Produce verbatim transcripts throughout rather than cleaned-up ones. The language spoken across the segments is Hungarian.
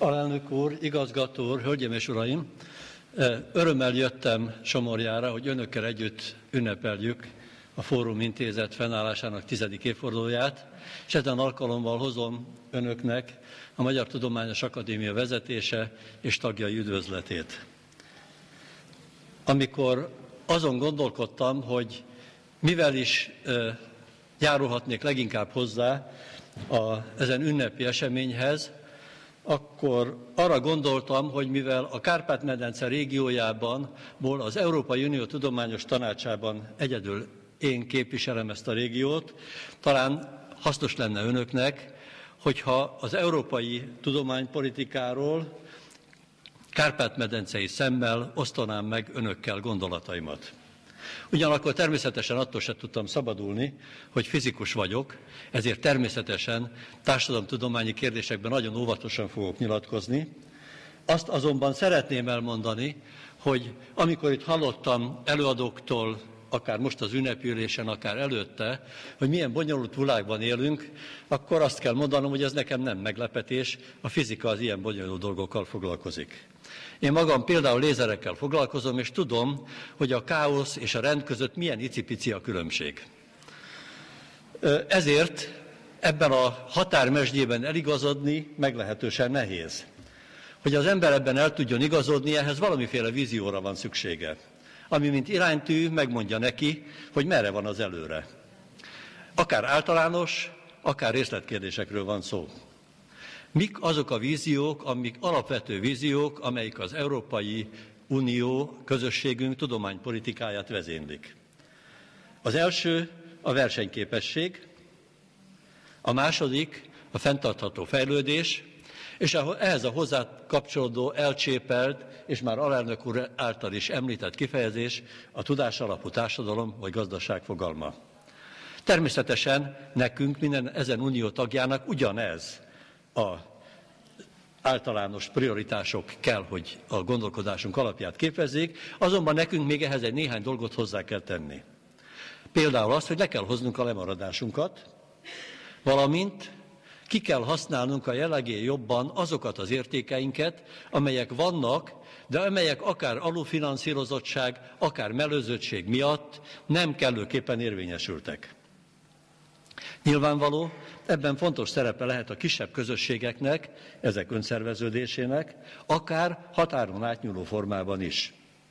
Alelnök úr, igazgató úr, hölgyeim és uraim! Örömmel jöttem Somorjára, hogy önökkel együtt ünnepeljük a Fórum Intézet fennállásának tizedik évfordulóját, és ezen alkalommal hozom önöknek a Magyar Tudományos Akadémia vezetése és tagjai üdvözletét. Amikor azon gondolkodtam, hogy mivel is e, járulhatnék leginkább hozzá a, ezen ünnepi eseményhez, akkor arra gondoltam, hogy mivel a Kárpát-medence régiójában, az Európai Unió Tudományos Tanácsában egyedül én képviselem ezt a régiót, talán hasznos lenne önöknek, hogyha az európai tudománypolitikáról kárpát-medencei szemmel osztanám meg önökkel gondolataimat. Ugyanakkor természetesen attól sem tudtam szabadulni, hogy fizikus vagyok, ezért természetesen társadalomtudományi kérdésekben nagyon óvatosan fogok nyilatkozni. Azt azonban szeretném elmondani, hogy amikor itt hallottam előadóktól, akár most az ünnepülésen, akár előtte, hogy milyen bonyolult világban élünk, akkor azt kell mondanom, hogy ez nekem nem meglepetés, a fizika az ilyen bonyolult dolgokkal foglalkozik. Én magam például lézerekkel foglalkozom, és tudom, hogy a káosz és a rend között milyen icipici a különbség. Ezért ebben a határmesdjében eligazodni meglehetősen nehéz. Hogy az ember ebben el tudjon igazodni, ehhez valamiféle vízióra van szüksége, ami mint iránytű megmondja neki, hogy merre van az előre. Akár általános, akár részletkérdésekről van szó. Mik azok a víziók, amik alapvető víziók, amelyik az Európai Unió közösségünk tudománypolitikáját vezénylik? Az első a versenyképesség, a második a fenntartható fejlődés, és ehhez a hozzá kapcsolódó elcsépelt, és már alelnök úr által is említett kifejezés a tudásalapú társadalom vagy gazdaság fogalma. Természetesen nekünk, minden ezen unió tagjának ugyanez a általános prioritások kell, hogy a gondolkodásunk alapját képezzék, azonban nekünk még ehhez egy néhány dolgot hozzá kell tenni. Például azt, hogy le kell hoznunk a lemaradásunkat, valamint ki kell használnunk a jellegénél jobban azokat az értékeinket, amelyek vannak, de amelyek akár alulfinanszírozottság, akár mellőzöttség miatt nem kellőképpen érvényesültek. Nyilvánvaló, ebben fontos szerepe lehet a kisebb közösségeknek, ezek önszerveződésének, akár határon átnyúló formában is.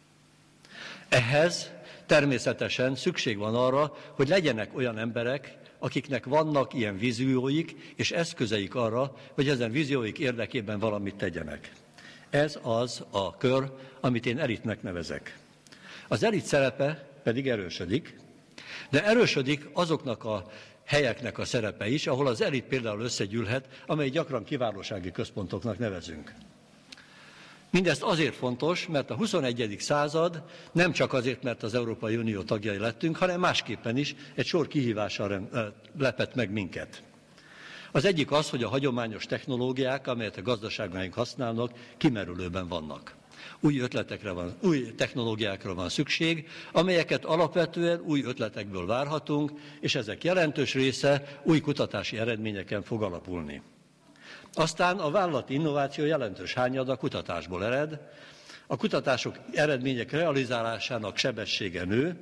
Ehhez természetesen szükség van arra, hogy legyenek olyan emberek, akiknek vannak ilyen vízióik és eszközeik arra, hogy ezen vízióik érdekében valamit tegyenek. Ez az a kör, amit én elitnek nevezek. Az elit szerepe pedig erősödik, de erősödik azoknak a helyeknek a szerepe is, ahol az elit például összegyűlhet, amely gyakran kiválósági központoknak nevezünk. Mindezt azért fontos, mert a huszonegyedik század nem csak azért, mert az Európai Unió tagjai lettünk, hanem másképpen is egy sor kihívással lepett meg minket. Az egyik az, hogy a hagyományos technológiák, amelyet a gazdaságaink használnak, kimerülőben vannak. Új ötletekre van, új technológiákra van szükség, amelyeket alapvetően új ötletekből várhatunk, és ezek jelentős része új kutatási eredményeken fog alapulni. Aztán a vállalati innováció jelentős hányada a kutatásból ered, a kutatások eredmények realizálásának sebessége nő,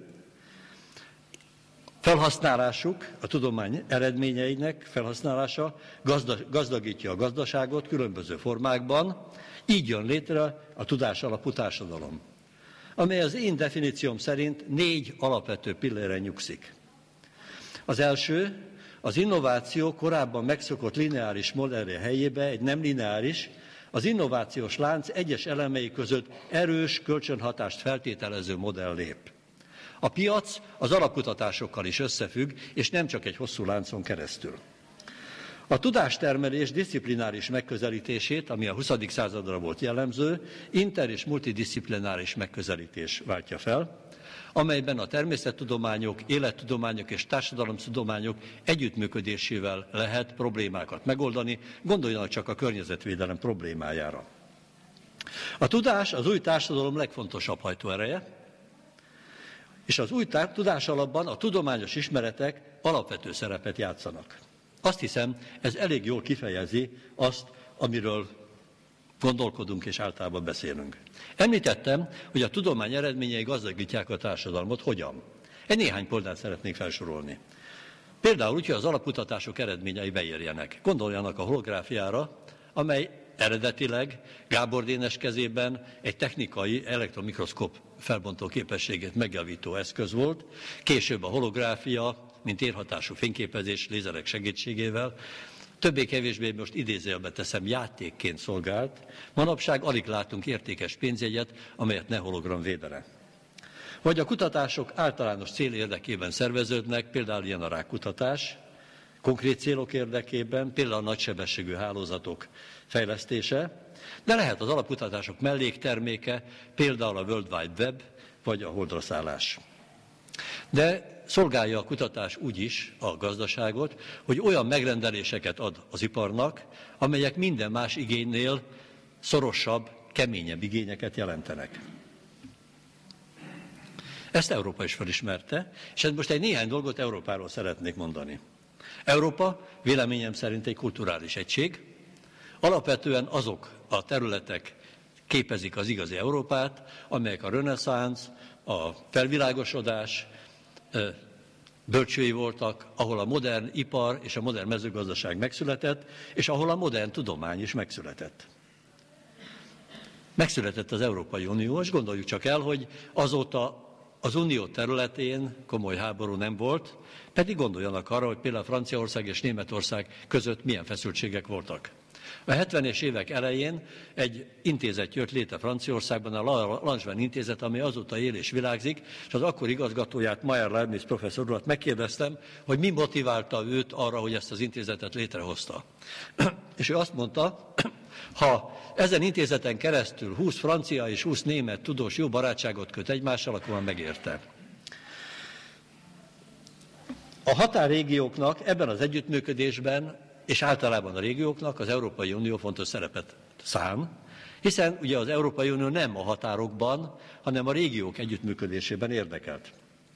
felhasználásuk, a tudomány eredményeinek felhasználása gazdagítja a gazdaságot különböző formákban, így jön létre a tudás alapú társadalom, amely az én definícióm szerint négy alapvető pilléren nyugszik. Az első, az innováció korábban megszokott lineáris modellje helyébe egy nem lineáris, az innovációs lánc egyes elemei között erős kölcsönhatást feltételező modell lép. A piac az alapkutatásokkal is összefügg, és nem csak egy hosszú láncon keresztül. A tudástermelés diszciplináris megközelítését, ami a huszadik századra volt jellemző, inter- és multidisziplináris megközelítés váltja fel, amelyben a természettudományok, élettudományok és társadalomtudományok együttműködésével lehet problémákat megoldani, gondoljanak csak a környezetvédelem problémájára. A tudás az új társadalom legfontosabb hajtóereje, és az új tudás alapban a tudományos ismeretek alapvető szerepet játszanak. Azt hiszem, ez elég jól kifejezi azt, amiről gondolkodunk és általában beszélünk. Említettem, hogy a tudomány eredményei gazdagítják a társadalmat. Hogyan? Egy néhány példát szeretnék felsorolni. Például úgy, hogy az alapkutatások eredményei beérjenek. Gondoljanak a holográfiára, amely eredetileg Gábor Dénes kezében egy technikai elektromikroszkóp felbontó képességét megjavító eszköz volt. Később a holográfia, mint érhatású fényképezés lézerek segítségével, többé-kevésbé most idézőjelbe teszem, játékként szolgált. Manapság alig látunk értékes pénzjegyet, amelyet ne hologram védene. Vagy a kutatások általános cél érdekében szerveződnek, például ilyen a rákkutatás, konkrét célok érdekében, például a nagysebességű hálózatok fejlesztése, de lehet az alapkutatások mellékterméke, például a World Wide Web, vagy a holdra szállás. De szolgálja a kutatás úgy is a gazdaságot, hogy olyan megrendeléseket ad az iparnak, amelyek minden más igénynél szorosabb, keményebb igényeket jelentenek. Ezt Európa is felismerte, és most egy néhány dolgot Európáról szeretnék mondani. Európa véleményem szerint egy kulturális egység. Alapvetően azok a területek képezik az igazi Európát, amelyek a reneszánsz, a felvilágosodás bölcsői voltak, ahol a modern ipar és a modern mezőgazdaság megszületett, és ahol a modern tudomány is megszületett. Megszületett az Európai Unió, és gondoljuk csak el, hogy azóta az Unió területén komoly háború nem volt, pedig gondoljanak arra, hogy például Franciaország és Németország között milyen feszültségek voltak. A hetvenes évek elején egy intézet jött létre Franciaországban, a Langevin intézet, ami azóta él és virágzik, és az akkori igazgatóját, Mayer Leibniz professzor urat megkérdeztem, hogy mi motiválta őt arra, hogy ezt az intézetet létrehozta. És ő azt mondta, ha ezen intézeten keresztül húsz francia és húsz német tudós jó barátságot köt egymással, akkor már megérte. A határrégióknak ebben az együttműködésben és általában a régióknak az Európai Unió fontos szerepet szán, hiszen ugye az Európai Unió nem a határokban, hanem a régiók együttműködésében érdekelt.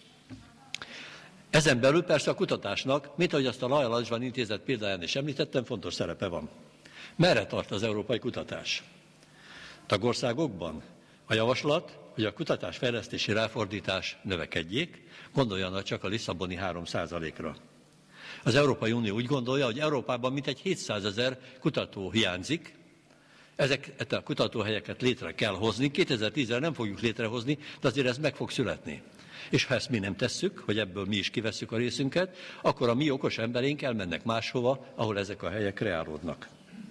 Ezen belül persze a kutatásnak, mint ahogy azt a Loyola Lange intézet példáján is említettem, fontos szerepe van. Merre tart az európai kutatás? Tagországokban a javaslat, hogy a kutatásfejlesztési ráfordítás növekedjék, gondoljanak csak a lisszaboni három százalékra. Az Európai Unió úgy gondolja, hogy Európában mintegy hétszázezer kutató hiányzik, ezeket a kutatóhelyeket létre kell hozni, kétezer-tízre nem fogjuk létrehozni, de azért ez meg fog születni. És ha ezt mi nem tesszük, hogy ebből mi is kivesszük a részünket, akkor a mi okos emberénk elmennek máshova, ahol ezek a helyek kreálódnak.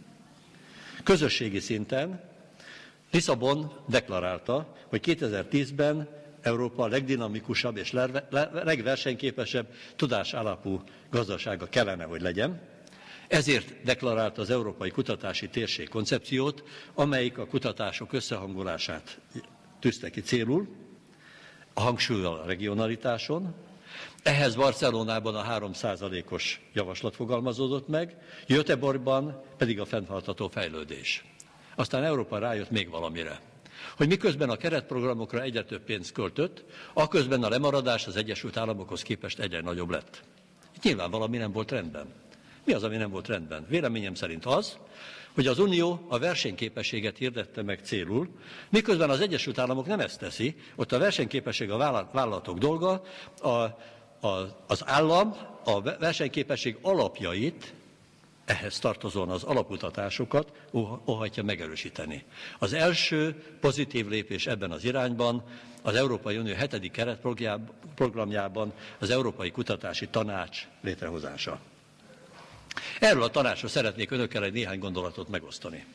Közösségi szinten Lisszabon deklarálta, hogy kétezer-tízben Európa a legdinamikusabb és legversenyképesebb tudásalapú gazdasága kellene, hogy legyen. Ezért deklarálta az Európai Kutatási Térség koncepciót, amelyik a kutatások összehangolását tűzte ki célul, a hangsúllyal a regionalitáson. Ehhez Barcelonában a három százalékos javaslat fogalmazódott meg, Göteborgban pedig a fenntartható fejlődés. Aztán Európa rájött még valamire, hogy miközben a keretprogramokra egyre több pénzt költött, aközben a lemaradás az Egyesült Államokhoz képest egyre nagyobb lett. Itt nyilván valami nem volt rendben. Mi az, ami nem volt rendben? Véleményem szerint az, hogy az Unió a versenyképességet hirdette meg célul, miközben az Egyesült Államok nem ezt teszi, ott a versenyképesség a vállalatok dolga, a, a, az állam a versenyképesség alapjait, ehhez tartozóan az alapkutatásokat óhajtja megerősíteni. Az első pozitív lépés ebben az irányban az Európai Unió hetedik keretprogramjában az Európai Kutatási Tanács létrehozása. Erről a tanácsról szeretnék önökkel egy néhány gondolatot megosztani.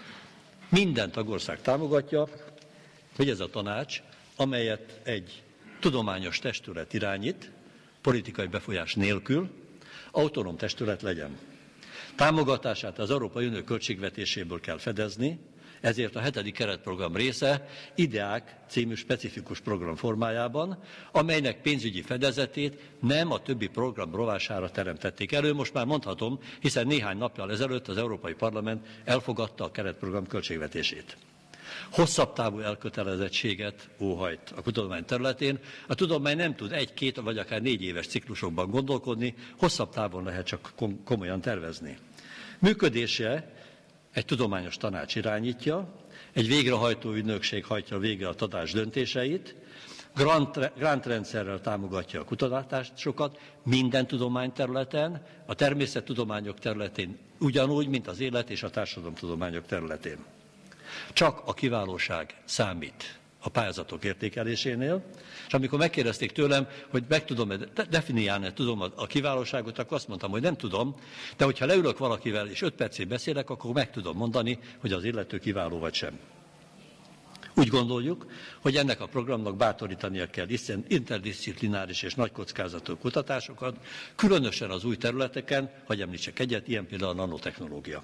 Minden tagország támogatja, hogy ez a tanács, amelyet egy tudományos testület irányít, politikai befolyás nélkül, autonóm testület legyen. Támogatását az Európai Unió költségvetéséből kell fedezni, ezért a hetedik keretprogram része IDEÁK című specifikus program formájában, amelynek pénzügyi fedezetét nem a többi program rovására teremtették elő. Most már mondhatom, hiszen néhány nappal ezelőtt az Európai Parlament elfogadta a keretprogram költségvetését. Hosszabb távú elkötelezettséget óhajt a tudomány területén. A tudomány nem tud egy, két vagy akár négy éves ciklusokban gondolkodni, hosszabb távon lehet csak komolyan tervezni. Működése egy tudományos tanács irányítja, egy végrehajtó ügynökség hajtja végre a tanács döntéseit, grant, grantrendszerrel támogatja a kutatásokat minden tudományterületen, a természettudományok területén ugyanúgy, mint az élet és a társadalomtudományok területén. Csak a kiválóság számít a pályázatok értékelésénél, és amikor megkérdezték tőlem, hogy meg tudom-e definiálni, tudom a kiválóságot, akkor azt mondtam, hogy nem tudom, de hogyha leülök valakivel és öt percig beszélek, akkor meg tudom mondani, hogy az illető kiváló vagy sem. Úgy gondoljuk, hogy ennek a programnak bátorítania kell interdisziplináris és nagykockázatú kutatásokat, különösen az új területeken, hogy említsek egyet, ilyen például a nanotechnológia.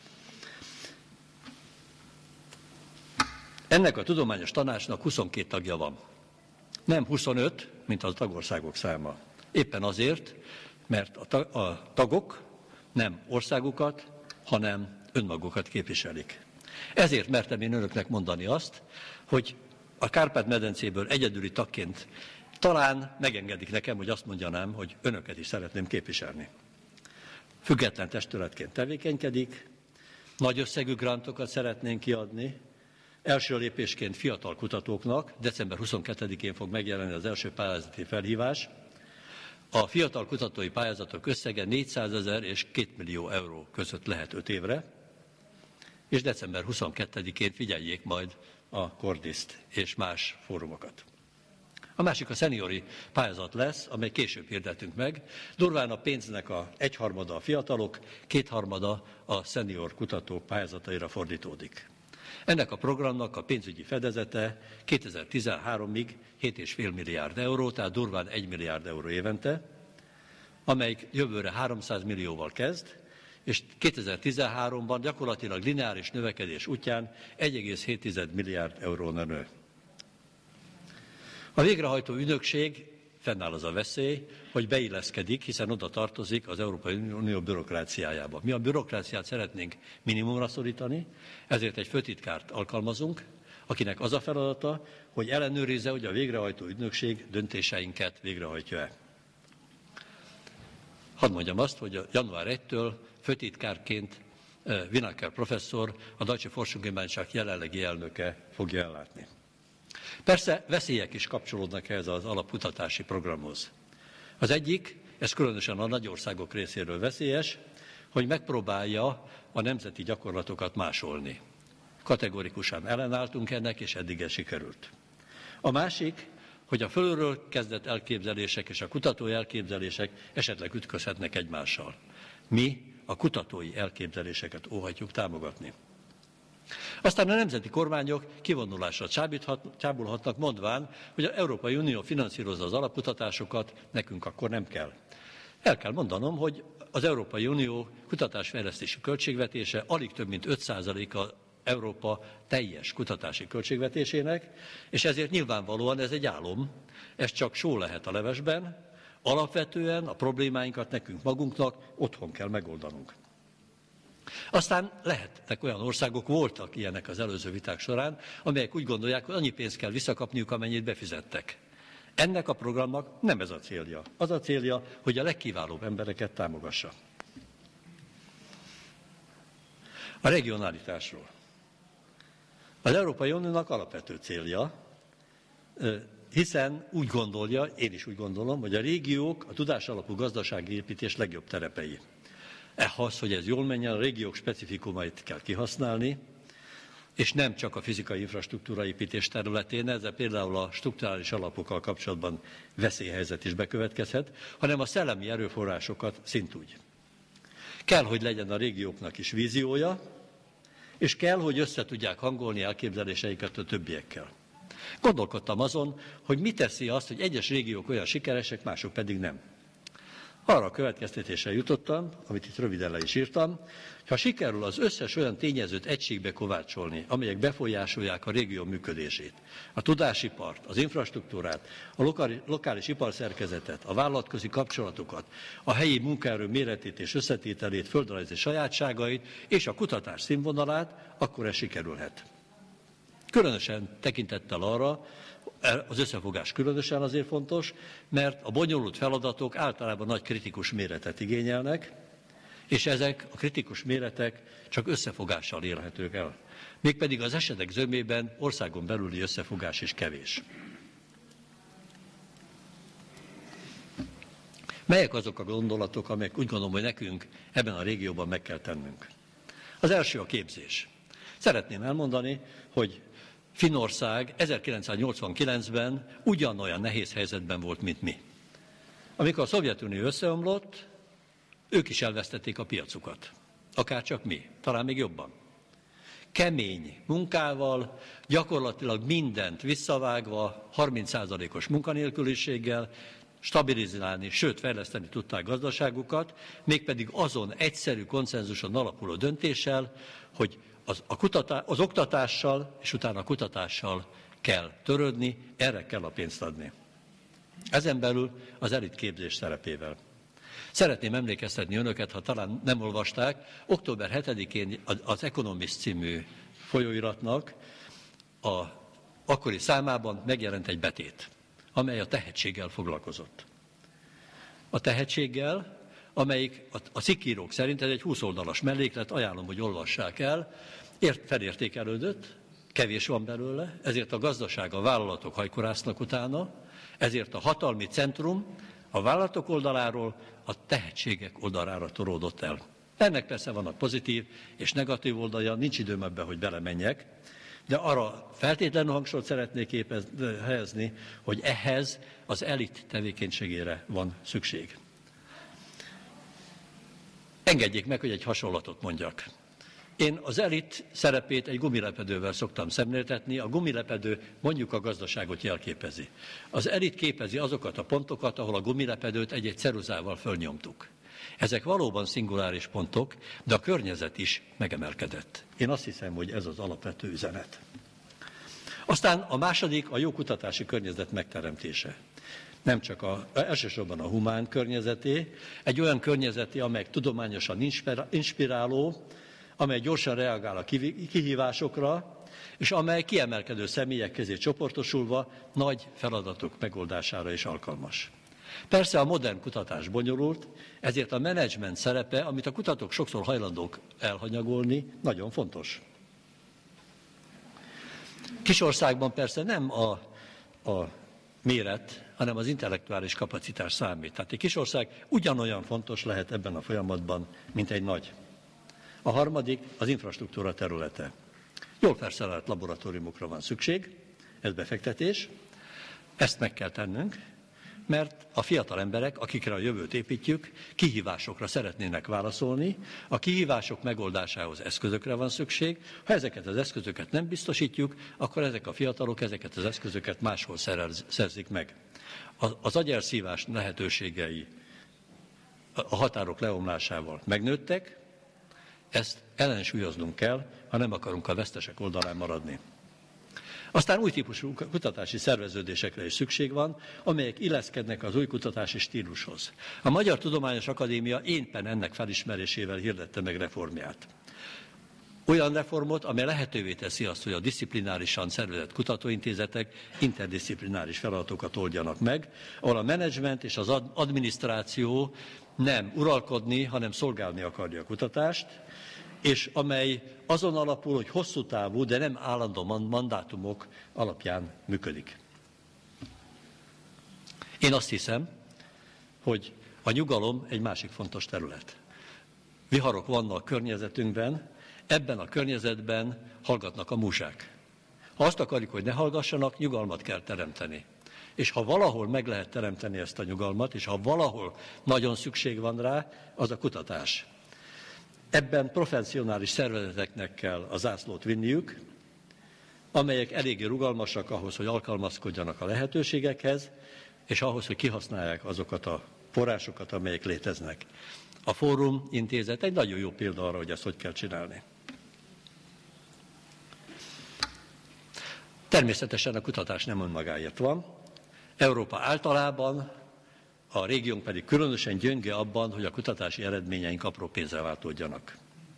Ennek a tudományos tanácsnak huszonkét tagja van. Nem huszonöt, mint a tagországok száma. Éppen azért, mert a tagok nem országukat, hanem önmagukat képviselik. Ezért mertem én önöknek mondani azt, hogy a Kárpát-medencéből egyedüli tagként talán megengedik nekem, hogy azt mondjanám, hogy önöket is szeretném képviselni. Független testületként tevékenykedik, nagy összegű grantokat szeretnénk kiadni, első lépésként fiatal kutatóknak, december huszonkettedikén fog megjelenni az első pályázati felhívás. A fiatal kutatói pályázatok összege négyszázezer és két millió euró között lehet öt évre, és december huszonkettedikén figyeljék majd a Kordiszt és más fórumokat. A másik a szeniori pályázat lesz, amely később hirdetünk meg. Durván a pénznek a egyharmada a fiatalok, kétharmada a szenior kutatók pályázataira fordítódik. Ennek a programnak a pénzügyi fedezete kétezer-tizenháromig hét egész öt milliárd euró, tehát durván egy milliárd euró évente, amelyik jövőre háromszáz millióval kezd, és kétezer-tizenháromban gyakorlatilag lineáris növekedés útján egy egész hét milliárd euróra nő. A végrehajtó ügynökség fennáll az a veszély, hogy beilleszkedik, hiszen oda tartozik az Európai Unió bürokráciájába. Mi a bürokráciát szeretnénk minimumra szorítani, ezért egy főtitkárt alkalmazunk, akinek az a feladata, hogy ellenőrizze, hogy a végrehajtó ügynökség döntéseinket végrehajtja-e. Hadd mondjam azt, hogy a január elsejétől főtitkárként Winacker professzor, a Deutsche Forschungsgemeinschaft jelenlegi elnöke fogja ellátni. Persze veszélyek is kapcsolódnak ehhez az alapkutatási programhoz. Az egyik, ez különösen a nagy országok részéről veszélyes, hogy megpróbálja a nemzeti gyakorlatokat másolni. Kategorikusan ellenálltunk ennek, és eddig ez sikerült. A másik, hogy a fölülről kezdett elképzelések és a kutatói elképzelések esetleg ütközhetnek egymással. Mi a kutatói elképzeléseket óhajtjuk támogatni. Aztán a nemzeti kormányok kivonulásra csábulhatnak, mondván, hogy az Európai Unió finanszírozza az alapkutatásokat, nekünk akkor nem kell. El kell mondanom, hogy az Európai Unió kutatásfejlesztési költségvetése alig több mint öt százaléka Európa teljes kutatási költségvetésének, és ezért nyilvánvalóan ez egy álom, ez csak só lehet a levesben, alapvetően a problémáinkat nekünk magunknak otthon kell megoldanunk. Aztán lehetnek olyan országok, voltak ilyenek az előző viták során, amelyek úgy gondolják, hogy annyi pénzt kell visszakapniuk, amennyit befizettek. Ennek a programnak nem ez a célja. Az a célja, hogy a legkiválóbb embereket támogassa. A regionalitásról. Az Európai Uniónak alapvető célja, hiszen úgy gondolja, én is úgy gondolom, hogy a régiók a tudásalapú gazdasági építés legjobb terepei. Ehhez, hogy ez jól menjen, a régiók specifikumait kell kihasználni, és nem csak a fizikai infrastruktúra építés területén, ezzel például a strukturális alapokkal kapcsolatban veszélyhelyzet is bekövetkezhet, hanem a szellemi erőforrásokat szintúgy. Kell, hogy legyen a régióknak is víziója, és kell, hogy össze tudják hangolni elképzeléseiket a többiekkel. Gondolkodtam azon, hogy mi teszi azt, hogy egyes régiók olyan sikeresek, mások pedig nem. Arra a következtetésre jutottam, amit itt röviden le is írtam, ha sikerül az összes olyan tényezőt egységbe kovácsolni, amelyek befolyásolják a régió működését, a tudásipart, az infrastruktúrát, a lokális iparszerkezetet, a vállalatközi kapcsolatokat, a helyi munkaerő méretét és összetételét, földrajzi sajátságait és a kutatás színvonalát, akkor ez sikerülhet. Különösen tekintettel arra, az összefogás különösen azért fontos, mert a bonyolult feladatok általában nagy kritikus méretet igényelnek, És ezek a kritikus méretek csak összefogással érhetők el. Mégpedig az esetek zömében országon belüli összefogás is kevés. Melyek azok a gondolatok, amelyek úgy gondolom, hogy nekünk ebben a régióban meg kell tennünk? Az első a képzés. Szeretném elmondani, hogy Finnország ezerkilencszáznyolcvankilencben ugyanolyan nehéz helyzetben volt, mint mi. Amikor a Szovjetunió összeomlott, ők is elvesztették a piacukat. Akárcsak mi, talán még jobban. Kemény munkával, gyakorlatilag mindent visszavágva, harminc százalékos munkanélküliséggel, stabilizálni, sőt fejleszteni tudták gazdaságukat, mégpedig azon egyszerű konszenzuson alapuló döntéssel, hogy az, a kutatá, az oktatással és utána a kutatással kell törődni, erre kell a pénzt adni. Ezen belül az elitképzés szerepével. Szeretném emlékeztetni önöket, ha talán nem olvasták, október hetedikén az Economist című folyóiratnak a akkori számában megjelent egy betét, amely a tehetséggel foglalkozott. A tehetséggel, amelyik a cikkírók szerint, ez egy húsz oldalas melléklet, ajánlom, hogy olvassák el, ért, felértékelődött, kevés van belőle, ezért a gazdaság, a vállalatok hajkorásznak utána, ezért a hatalmi centrum a vállalatok oldaláról a tehetségek oldalára toródott el. Ennek persze vannak pozitív és negatív oldalja, nincs időm ebbe, hogy belemenjek, de arra feltétlenül hangsúlyt szeretnék képez, helyezni, hogy ehhez az elit tevékenységére van szükség. Engedjék meg, hogy egy hasonlatot mondjak. Én az elit szerepét egy gumilepedővel szoktam szemléltetni, a gumilepedő mondjuk a gazdaságot jelképezi. Az elit képezi azokat a pontokat, ahol a gumilepedőt egy-egy ceruzával fölnyomtuk. Ezek valóban szinguláris pontok, de a környezet is megemelkedett. Én azt hiszem, hogy ez az alapvető üzenet. Aztán a második a jó kutatási környezet megteremtése. Nem csak a, elsősorban a humán környezeté, egy olyan környezeté, amely tudományosan inspiráló, amely gyorsan reagál a kihívásokra, és amely kiemelkedő személyek közé csoportosulva nagy feladatok megoldására is alkalmas. Persze a modern kutatás bonyolult, ezért a menedzsment szerepe, amit a kutatók sokszor hajlandók elhanyagolni, nagyon fontos. Kisországban persze nem a, a méret, hanem az intellektuális kapacitás számít. Tehát egy kisország ugyanolyan fontos lehet ebben a folyamatban, mint egy nagy. A harmadik az infrastruktúra területe. Jól felszerelt laboratóriumokra van szükség, ez befektetés, ezt meg kell tennünk, mert a fiatal emberek, akikre a jövőt építjük, kihívásokra szeretnének válaszolni, a kihívások megoldásához eszközökre van szükség, ha ezeket az eszközöket nem biztosítjuk, akkor ezek a fiatalok ezeket az eszközöket máshol szerzik meg. Az agyelszívás lehetőségei a határok leomlásával megnőttek, ezt ellensúlyoznunk kell, ha nem akarunk a vesztesek oldalán maradni. Aztán új típusú kutatási szerveződésekre is szükség van, amelyek illeszkednek az új kutatási stílushoz. A Magyar Tudományos Akadémia éppen ennek felismerésével hirdette meg reformját. Olyan reformot, amely lehetővé teszi azt, hogy a diszciplinárisan szervezett kutatóintézetek interdisziplináris feladatokat oldjanak meg, ahol a menedzsment és az adminisztráció nem uralkodni, hanem szolgálni akarja a kutatást, és amely azon alapul, hogy hosszú távú, de nem állandó mandátumok alapján működik. Én azt hiszem, hogy a nyugalom egy másik fontos terület. Viharok vannak a környezetünkben, ebben a környezetben hallgatnak a múzsák. Ha azt akarjuk, hogy ne hallgassanak, nyugalmat kell teremteni. És ha valahol meg lehet teremteni ezt a nyugalmat, és ha valahol nagyon szükség van rá, az a kutatás. Ebben professzionális szervezeteknek kell a zászlót vinniük, amelyek eléggé rugalmasak ahhoz, hogy alkalmazkodjanak a lehetőségekhez, és ahhoz, hogy kihasználják azokat a forrásokat, amelyek léteznek. A Fórum Intézet egy nagyon jó példa arra, hogy ezt hogy kell csinálni. Természetesen a kutatás nem önmagáért van. Európa általában, a régiónk pedig különösen gyönge abban, hogy a kutatási eredményeink apró pénzre váltódjanak.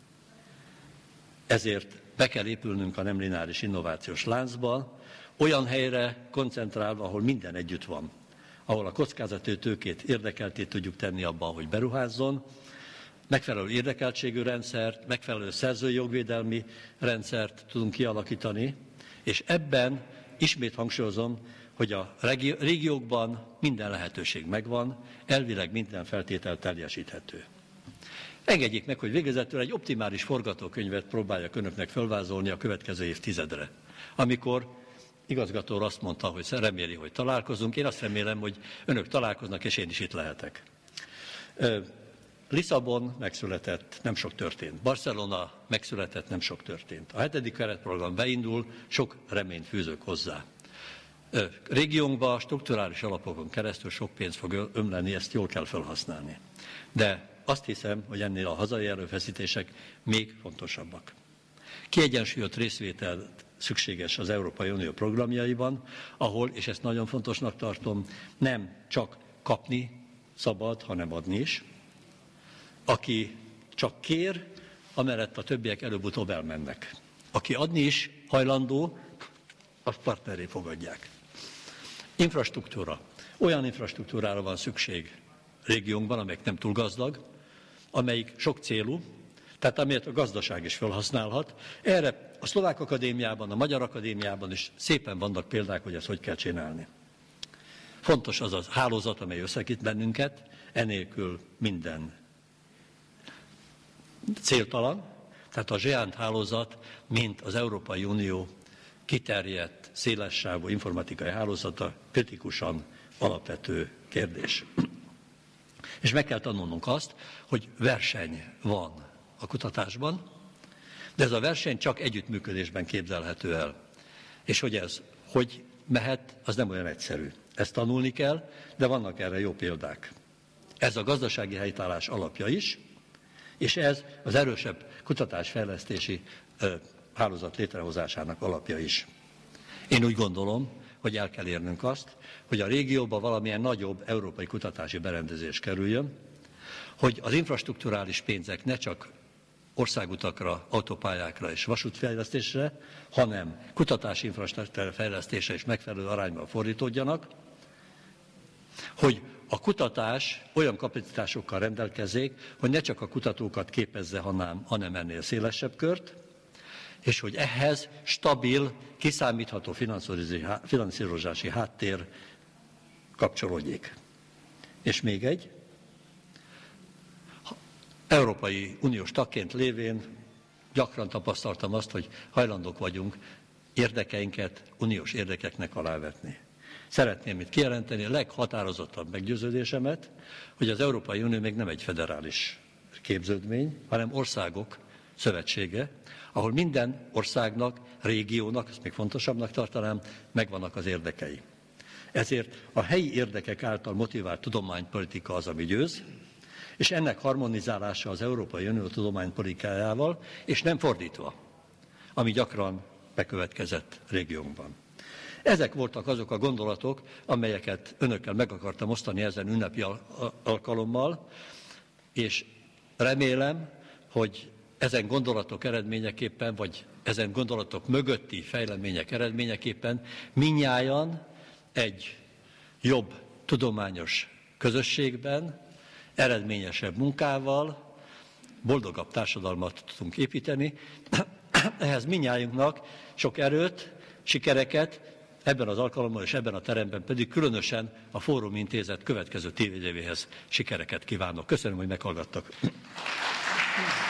Ezért be kell épülnünk a nem lineáris innovációs láncba, olyan helyre koncentrálva, ahol minden együtt van, ahol a kockázati tőkét érdekelté tudjuk tenni abban, hogy beruházzon, megfelelő érdekeltségű rendszert, megfelelő szerzői jogvédelmi rendszert tudunk kialakítani, és ebben ismét hangsúlyozom, hogy a régiókban minden lehetőség megvan, elvileg minden feltétel teljesíthető. Engedjék meg, hogy végezetül egy optimális forgatókönyvet próbáljak önöknek felvázolni a következő évtizedre. Amikor igazgató azt mondta, hogy reméli, hogy találkozunk, én azt remélem, hogy önök találkoznak, és én is itt lehetek. Lisszabon megszületett, nem sok történt. Barcelona megszületett, nem sok történt. A hetedik keretprogram beindul, sok reményt fűzök hozzá. Régiónkban strukturális alapokon keresztül sok pénz fog ömleni, ezt jól kell felhasználni. De azt hiszem, hogy ennél a hazai erőfeszítések még fontosabbak. Kiegyensúlyozott részvétel szükséges az Európai Unió programjaiban, ahol, és ezt nagyon fontosnak tartom, nem csak kapni szabad, hanem adni is. Aki csak kér, amellett a többiek előbb-utóbb elmennek. Aki adni is hajlandó, azt partneré fogadják. Infrastruktúra. Olyan infrastruktúrára van szükség régiónkban, amelyik nem túl gazdag, amelyik sok célú, tehát amelyet a gazdaság is felhasználhat. Erre a Szlovák Akadémiában, a Magyar Akadémiában is szépen vannak példák, hogy ezt hogy kell csinálni. Fontos az a hálózat, amely összekít bennünket, enélkül minden céltalan, tehát a zséánt hálózat, mint az Európai Unió kiterjedt, szélessávú informatikai hálózata kritikusan alapvető kérdés. És meg kell tanulnunk azt, hogy verseny van a kutatásban, de ez a verseny csak együttműködésben képzelhető el. És hogy ez hogy mehet, az nem olyan egyszerű. Ezt tanulni kell, de vannak erre jó példák. Ez a gazdasági helytállás alapja is, és ez az erősebb kutatásfejlesztési hálózat létrehozásának alapja is. Én úgy gondolom, hogy el kell érnünk azt, hogy a régióba valamilyen nagyobb európai kutatási berendezés kerüljön, hogy az infrastrukturális pénzek ne csak országutakra, autópályákra és vasútfejlesztésre, hanem kutatási infrastruktúra fejlesztése is megfelelő arányban fordítódjanak, hogy a kutatás olyan kapacitásokkal rendelkezzék, hogy ne csak a kutatókat képezze, hanem, hanem ennél szélesebb kört, és hogy ehhez stabil, kiszámítható finanszírozási háttér kapcsolódjék. És még egy, Európai Uniós tagként lévén gyakran tapasztaltam azt, hogy hajlandók vagyunk érdekeinket uniós érdekeknek alávetni. Szeretném itt kijelenteni a leghatározottabb meggyőződésemet, hogy az Európai Unió még nem egy federális képződmény, hanem országok szövetsége, ahol minden országnak, régiónak, ezt még fontosabbnak tartanám, megvannak az érdekei. Ezért a helyi érdekek által motivált tudománypolitika az, ami győz, és ennek harmonizálása az Európai Unió tudománypolitikájával, és nem fordítva, ami gyakran bekövetkezett régiónkban. Ezek voltak azok a gondolatok, amelyeket önökkel meg akartam osztani ezen ünnepi alkalommal, és remélem, hogy ezen gondolatok eredményeképpen, vagy ezen gondolatok mögötti fejlemények eredményeképpen mindnyájan egy jobb tudományos közösségben, eredményesebb munkával, boldogabb társadalmat tudunk építeni. Ehhez mindnyájunknak sok erőt, sikereket, ebben az alkalommal és ebben a teremben pedig különösen a Fórum Intézet következő tíz évéhez sikereket kívánok. Köszönöm, hogy meghallgattak.